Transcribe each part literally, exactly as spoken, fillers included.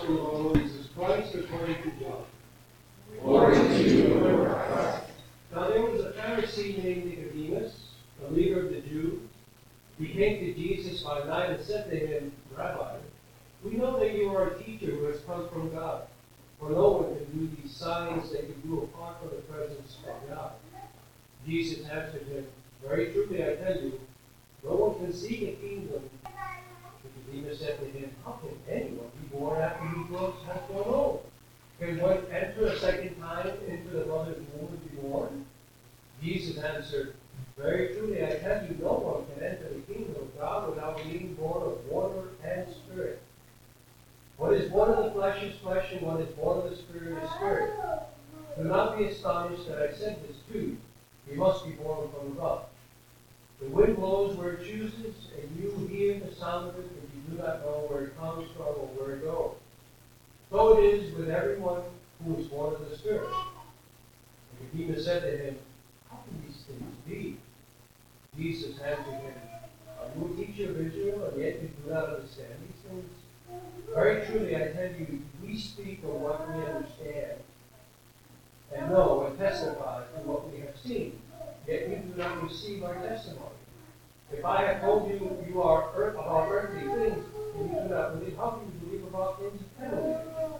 gospel of our Lord Jesus Christ according to John. Glory to you, Lord Christ. Now there was a Pharisee named Nicodemus, a leader of the Jews. He came to Jesus by night and said to him, Rabbi, we know that you are a teacher who has come from God, for no one can do these signs that you do apart from the presence of God. Jesus answered him, Very truly I tell you, no one can see the kingdom. Nicodemus said to him, How can anyone be born after he grows has grown old? Can one enter a second time into the mother's womb and be born? Jesus answered, Very truly I tell you, no one can enter the kingdom of God without being born of water and spirit. What is born of the flesh is flesh, and what is born of the spirit is spirit. Do not be astonished that I said this to you. You must be born from above. The wind blows where it chooses, and you hear the sound of it, but you do not know where it comes from or where it goes. So it is with everyone who is born of the Spirit. Nicodemus said to him, How can these things be? Jesus answered him, Are you a teacher of Israel, and yet you do not understand these things? Very truly I tell you, we speak of what we understand, and know and testify to what we have seen, yet you do not receive our testimony. If I have told you you are earth, about earthly things, and you do not believe, how can you believe about things heavenly?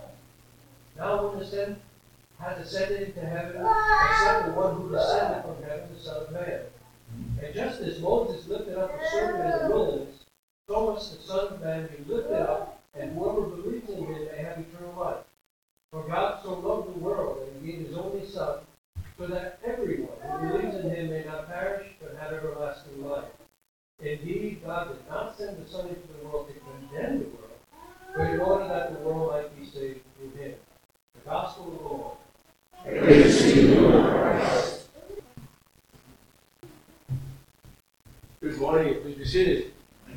Now when the Son has ascended into heaven, except the one who descended from heaven, the Son of Man. And just as Moses lifted up a serpent in the wilderness, so must the Son of Man be lifted up, and whoever believes in him may have eternal life. For God so loved the world that he gave his only Son, so that everyone who believes in him may not perish, but have everlasting life. Indeed, God did not send the Son into the world to condemn the world, but in order that the world might be saved through him. The Gospel of the Lord. Praise to you, Lord Christ. Good morning. Please be seated.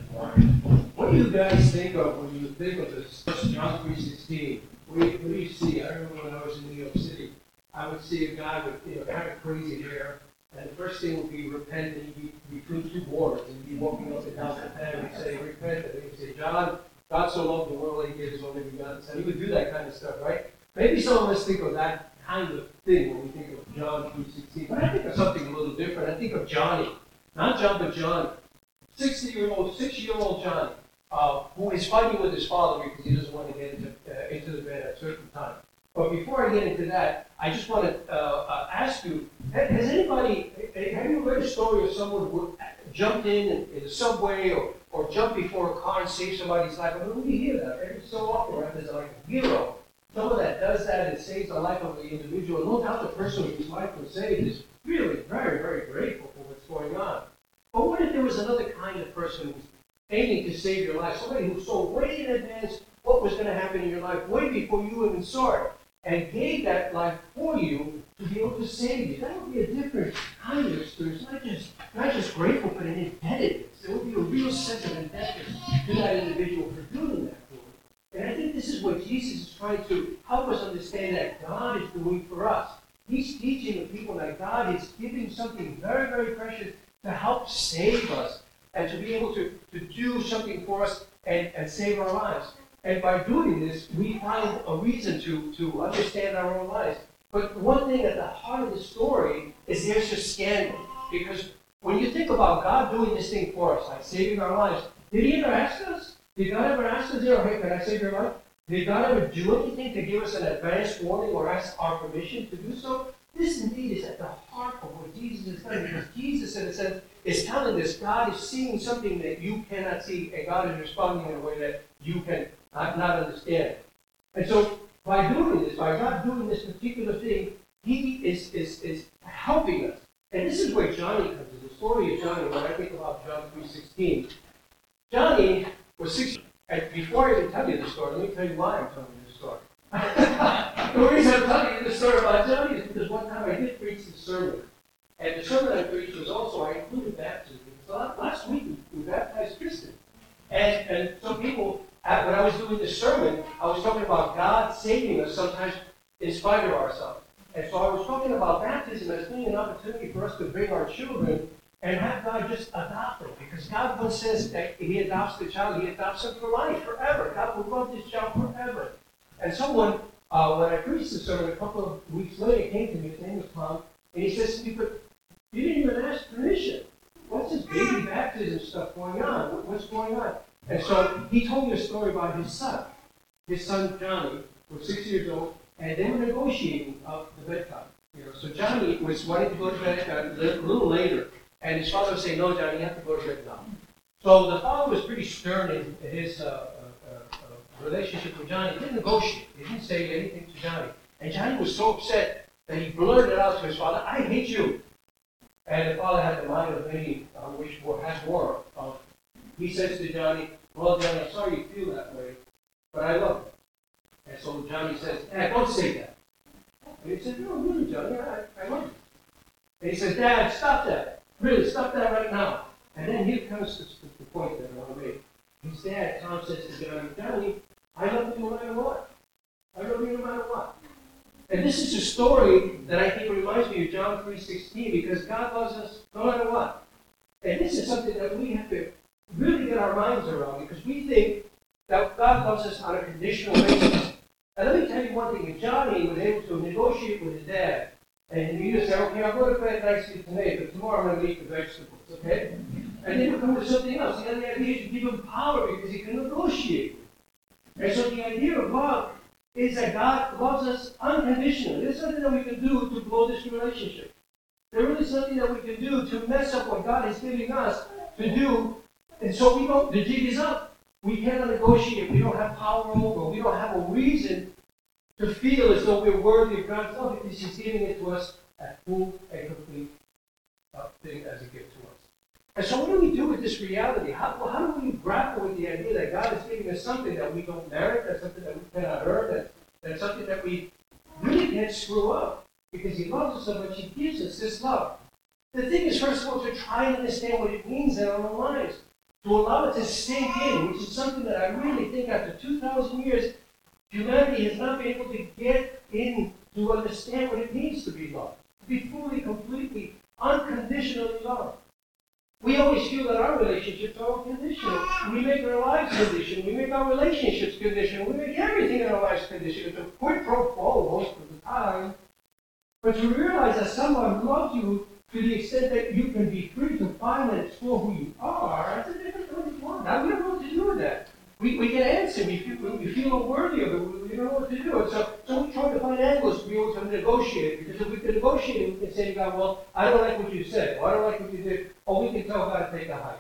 What do you guys think of when you think of this John three sixteen? What do you, what do you see? I remember when I was in New York City, I would see a guy with you know, kind of crazy hair, and the first thing would be repent, and he'd be between two boards, and he'd be walking up and down the path, and he'd say, repent, and he'd say, John, God so loved the world that he gave his only begotten Son. He would do that kind of stuff, right? Maybe some of us think of that kind of thing when we think of John three sixteen, but I think of something a little different. I think of Johnny, not John, but John, sixty-year-old, six-year-old Johnny, uh, who is fighting with his father because he doesn't want to get into, uh, into the bed at a certain time. But before I get into that, I just want to uh, uh, ask you, has anybody, have you read a story of someone who jumped in in, in the subway or, or jumped before a car and saved somebody's life? I mean, we hear that every so often, right? There's like a hero, someone that does that and saves the life of the individual. No doubt the person whose life was saved is really very, very grateful for what's going on. But what if there was another kind of person who's aiming to save your life, somebody who saw way in advance what was going to happen in your life, way before you even saw it, and gave that life for you to be able to save you? That would be a different kind of experience, not just not just grateful, but an indebtedness. There would be a real sense of indebtedness to that individual for doing that for you. And I think this is what Jesus is trying to help us understand that God is doing for us. He's teaching the people that God is giving something very, very precious to help save us and to be able to, to do something for us and, and save our lives. And by doing this, we find a reason to, to understand our own lives. But one thing at the heart of the story is there's a scandal. Because when you think about God doing this thing for us, like saving our lives, did he ever ask us? Did God ever ask us, hey, can I save your life? Did God ever do anything to give us an advance warning or ask our permission to do so? This indeed is at the heart of what Jesus has done. Because Jesus, in a sense, is telling us God is seeing something that you cannot see, and God is responding in a way that you can not, not understand. And so, by doing this, by God doing this particular thing, he is, is, is helping us. And this is where Johnny comes in. The story of Johnny, when I think about John three sixteen. Johnny was six, and before I even tell you the story, let me tell you why I'm telling you the story. The reason I'm telling you the story about Johnny is because one time I did preach the sermon. And the sermon I preached was also, I included baptism. Because last week we, we baptized Kristen. And, and some people, when I was doing the sermon, I was talking about God saving us sometimes in spite of ourselves. And so I was talking about baptism as being an opportunity for us to bring our children and have God just adopt them. Because God once says that he adopts the child, he adopts them for life, forever. God will love this child forever. And someone, uh, when I preached the sermon a couple of weeks later, came to me, his name was Tom, and he says to me, but you didn't even ask permission. What's this baby baptism stuff going on? What's going on? And so he told me a story about his son. His son, Johnny, was six years old, and they were negotiating uh, the bedtime. You know, so Johnny was wanting to go to bed uh, a little later, and his father was saying, no, Johnny, you have to go to bed now. So the father was pretty stern in his uh, uh, uh, relationship with Johnny. He didn't negotiate. He didn't say anything to Johnny. And Johnny was so upset that he blurted out to his father, I hate you. And the father had the mind of any uh, which war has war. Uh, he says to Johnny, well, Johnny, I'm sorry you feel that way, but I love you. And so Johnny says, Dad, don't say that. And he said, no, really, Johnny, I, I love you. And he says, Dad, stop that. Really, stop that right now. And then here comes the, the point that I want to make. His dad, Tom, says to Johnny, Johnny, I love you no matter what. I love you no matter what. And this is a story that I think reminds me of John three sixteen, because God loves us no matter what. And this is something that we have to really get our minds around, because we think that God loves us on a conditional basis. And let me tell you one thing. If Johnny was able to negotiate with his dad, and he just said, okay, I'll go to bed nicely tonight, but tomorrow I'm going to eat the vegetables, okay? And then he'll come to something else. The other idea is to give him power because he can negotiate. And so the idea of love is that God loves us unconditionally. There's something that we can do to blow this relationship. There really is something that we can do to mess up what God is giving us to do. And so we don't, the jig is up. We cannot negotiate. We don't have power over. We don't have a reason to feel as though we're worthy of God's love because He's giving it to us as full and complete uh, thing as a gift to us. And so what do we do with this reality? How, well, how do we grapple with the idea that God is giving us something that we don't merit, that's something that we cannot earn, that, that's something that we really can't screw up because He loves us so much, He gives us this love. The thing is, first of all, to try and understand what it means in our lives, to allow it to sink in, which is something that I really think after two thousand years, humanity has not been able to get in to understand what it means to be loved, to be fully, completely, unconditionally loved. We always feel that our relationships are conditional. We make our lives conditional. We make our relationships conditional. We make everything in our lives conditional. It's a quid pro quo most of the time. But to realize that someone loves you to the extent that you can be free to find and explore who you are, that's a different kind of love. Now, we don't know what to do with that. We, we get antsy. We feel, we feel unworthy of it. We, we don't know what to do. And so, so we try to find angles to be able to negotiate. Because if we can negotiate, we can say to God, well, I don't like what you said. Or I don't like what you did. Or we can tell God to take a hike.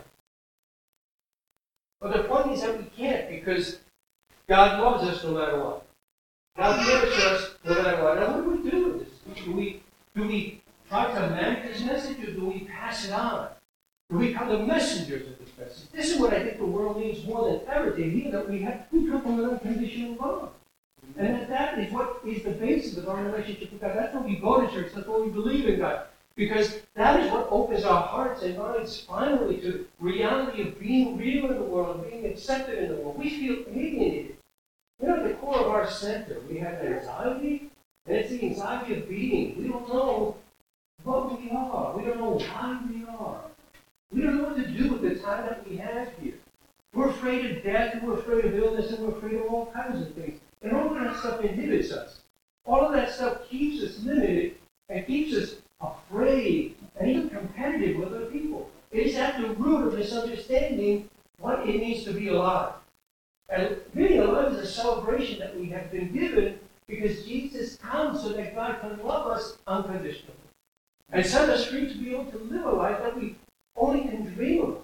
But the point is that we can't, because God loves us no matter what. God cares for us no matter what. Now, what do we do with this? Do we, do we try to manage this message, or do we pass it on? Do we become the messengers of this message? This is what I think the world needs more than ever to hear, that we have we come from an unconditional love. And that, that is what is the basis of our relationship with God. That's why we go to church. That's why we believe in God. Because that is what opens our hearts and minds finally to reality of being real in the world, being accepted in the world. We feel alienated. You know, at the core of our center, we have anxiety, and it's the anxiety of being. We don't know what we are. We don't know why we are. We don't know what to do with the time that we have here. We're afraid of death, and we're afraid of illness, and we're afraid of all kinds of things. And all of that stuff inhibits us. All of that stuff keeps us limited and keeps us afraid and even competitive with other people. It is at the root of misunderstanding what it means to be alive. And being alive is a celebration that we have been given because Jesus comes so that God can love us unconditionally and set us free to be able to live a life that we only can dream of.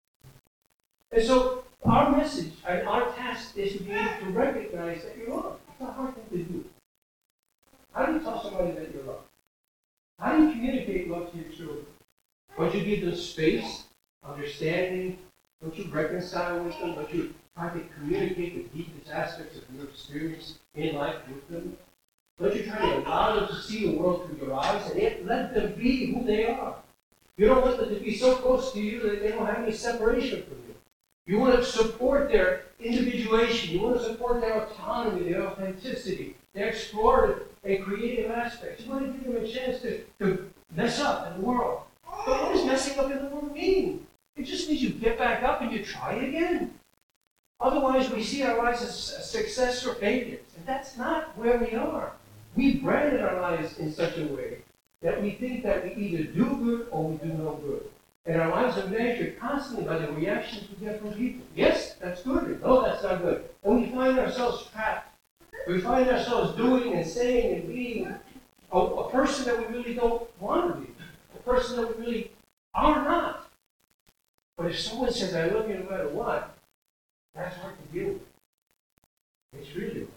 And so our message and our task is to be able to recognize that you're loved. It's a hard thing to do. How do you tell somebody that you're loved? How do you communicate love to your children? Don't you give them space, understanding? Don't you reconcile with them? Don't you try to communicate the deepest aspects of your experience in life with them? Don't you try to allow them to see the world through your eyes and let them be who they are? You don't want them to be so close to you that they don't have any separation from you. You want to support their individuation. You want to support their autonomy, their authenticity, their explorative and creative aspects. You want to give them a chance to, to mess up in the world. But what does messing up in the world mean? It just means you get back up and you try again. Otherwise, we see our lives as a success or failures. And that's not where we are. We branded our lives in such a way that we think that we either do good or we do no good. And our lives are measured constantly by the reactions we get from people. Yes, that's good. No, that's not good. And we find ourselves trapped. We find ourselves doing and saying and being a, a person that we really don't want to be. A person that we really are not. But if someone says, I love you no matter what, that's hard to deal with. It's really hard.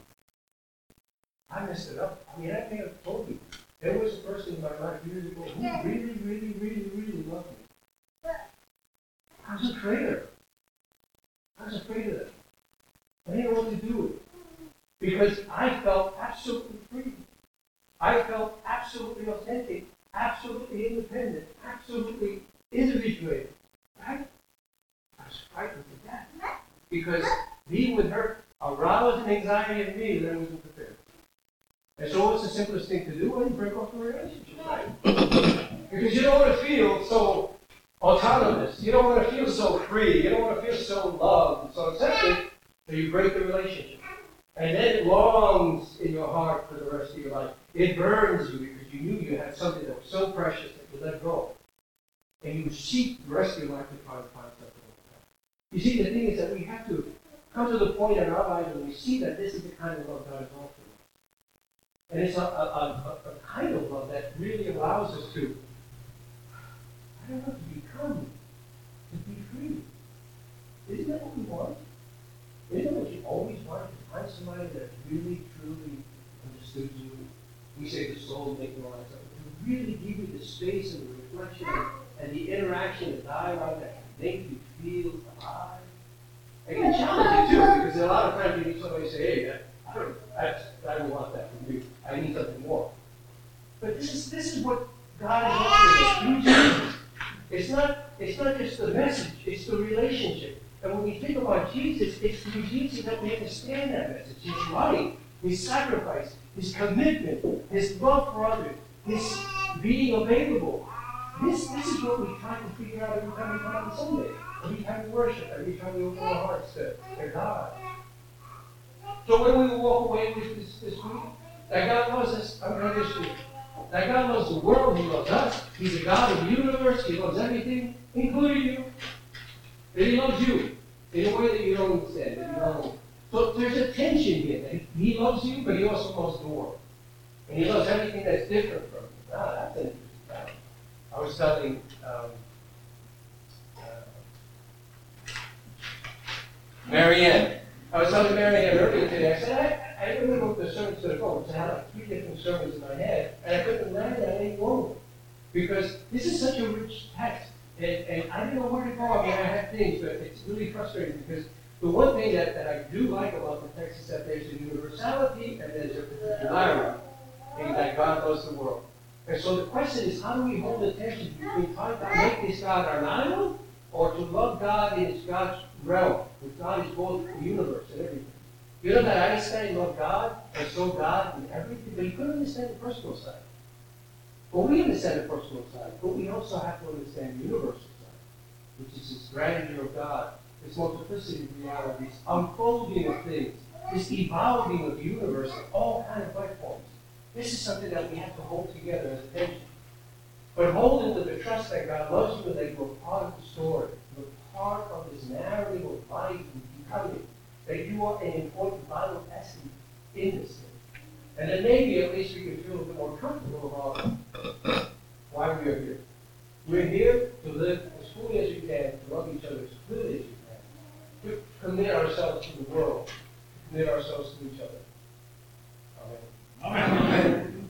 I messed it up. I mean, I may have told you. There was a person in my life years ago who really, really, really, really loved me. I was afraid of her. I was afraid of that. I didn't know what to do with it. Because I felt absolutely free. I felt absolutely authentic, absolutely independent, absolutely individuated. Right? I was frightened to death. Because being with her aroused an anxiety in me that I wasn't prepared. And so what's the simplest thing to do? Well, you break off the relationship, right? Because you don't want to feel so autonomous. You don't want to feel so free. You don't want to feel so loved and so accepted. So you break the relationship. And then it longs in your heart for the rest of your life. It burns you because you knew you had something that was so precious that you let go. And you seek the rest of your life to try to find something like that. You see, the thing is that we have to come to the point in our lives when we see that this is the kind of love God is offering. And it's a, a, a, a kind of love that really allows us to, I don't know, to become, to be free. Isn't that what we want? Isn't that what you always want? To find somebody that really, truly understood you. We say the soul making all that stuff. To really give you the space and the reflection and the interaction, the dialogue that can make you feel alive. It can challenge you too, because a lot of times you need somebody to say, hey, man, I don't, that's, I don't want that from you. I need something more. But this is this is what God is offering us through Jesus. It's not, it's not just the message, it's the relationship. And when we think about Jesus, it's through Jesus that we understand that message. His life, his sacrifice, his commitment, his love for others, his being available. This, this is what we try to figure out every time we come on Sunday. Every time we worship, every time we open our hearts to, to God. So when we walk away with this, this week, that God loves us, I'm going to this week. That God loves the world, he loves us. He's a God of the universe, he loves everything, including you. And he loves you in a way that you don't understand, that you don't. So there's a tension here. That he, he loves you, but he also loves the world. And he loves everything that's different from you. Ah, that's interesting. I was telling um, uh, Marianne, I was telling Marianne earlier today, I said, I, I didn't know what the sermon's going to go. So I had like three different sermons in my head, and I couldn't land on any one. Because this is such a rich text. And, and I didn't know where to go. I mean, I had things, but it's really frustrating because the one thing that, that I do like about the text is that there's a universality and there's a particularity, and that God loves the world. And so the question is, how do we hold the tension between trying to make this God our idol, or to love God in His God's realm, which God is both the universe and everything. You know that Einstein loved God and saw God in everything, but he couldn't understand the personal side. Well, we understand the personal side, but we also have to understand the universal side, which is this grandeur of God, this multiplicity of realities, unfolding of things, this evolving of the universe in all kinds of life forms. This is something that we have to hold together as a tension. But hold into the trust that God loves you and that you are part of the story. You're part of this narrative of life and becoming. That you are an important vital essence in this thing. And then maybe at least we can feel a bit more comfortable about why we are here. We're here to live as fully as we can, to love each other as clearly as we can, to commit ourselves to the world, to commit ourselves to each other. Amen. Amen. Amen.